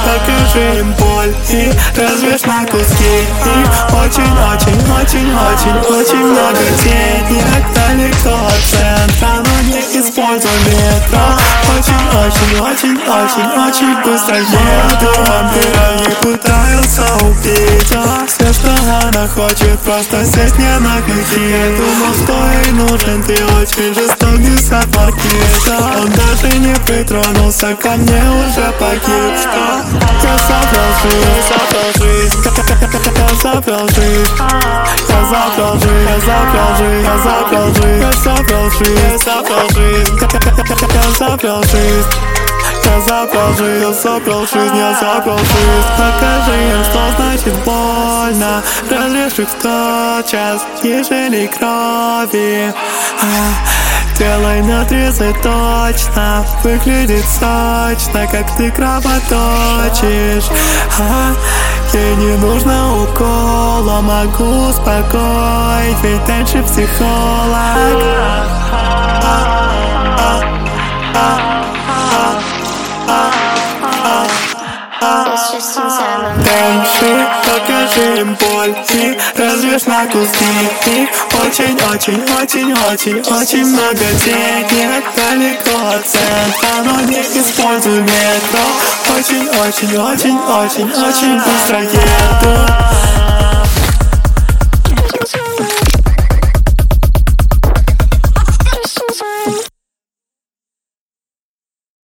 покажи им боль и разрежь на куски. И очень много денег далеко от центра, но не используй метро. Очень быстро еду. Вампира не пытаются убить, а все, что она хочет, просто сесть мне на крики. Думал, что ей нужен ты, очень жестокий саппортиста. Он даже не притронулся ко мне, уже погиб. Я забрал жизнь, я забрал жизнь, я забрал жизнь, я забрал жизнь, я забрал жизнь, я забрал жизнь, я забрал жизнь, я забрал жизнь. Я забрал жизнь, я забрал жизнь. Покажи им, что значит больно. Разрежь их в тот час, ежели крови. Делай надрезы точно, выглядит сочно, как ты кровоточишь. Ей не нужно укола, могу успокоить, ведь дальше психолог. Дальше покажи им боль и разрежь на куски. И очень много денег далеко от центра, но не используй метро. Очень быстро еду.